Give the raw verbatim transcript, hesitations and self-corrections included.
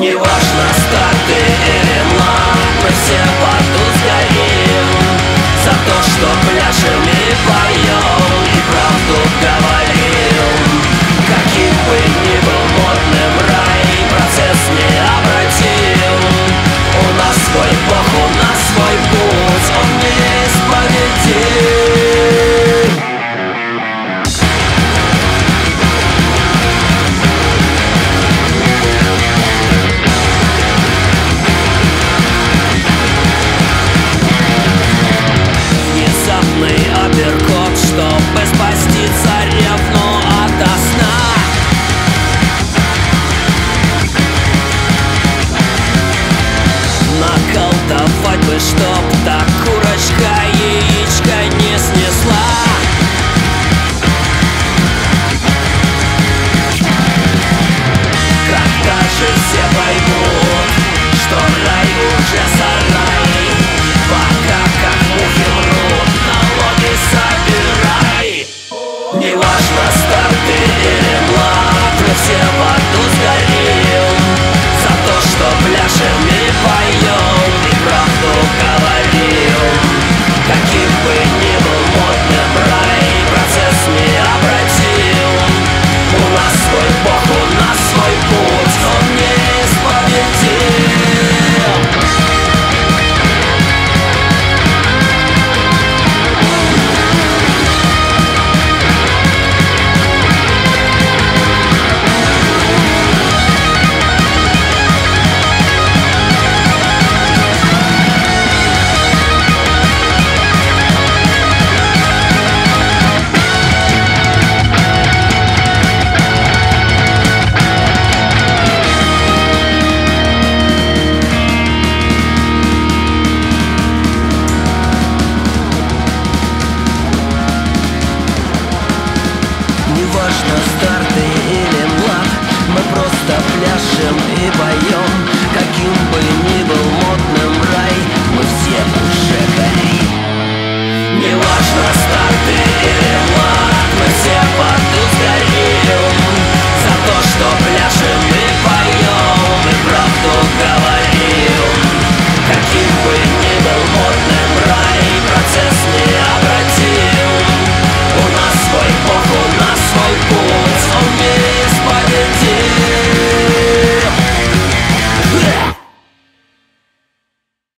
неважно, старты или млад, мы все в аду сгорим за то, что пляшем и поем, и правду говорим. Каким бы ни был модным рай, процесс необратим. У нас свой Бог, у нас свой путь, он неисповедим. Внезапный апперкот, чтобы спасти царевну ото сна. Наколдовать бы, чтоб та курочка яичко не снесла. Когда же все поймут, что рай уже сарай, пока как мухи мрут, налоги собирай. Неважно, старты или млад, мы все в аду сгорим за то, что пляшем и поем, и правду говорим. Каким бы ни был модным рай, процесс необратим. У нас свой Бог, у нас свой путь, он неисповедим. Неважно, старты или млад, мы просто пляшем и поем. Каким бы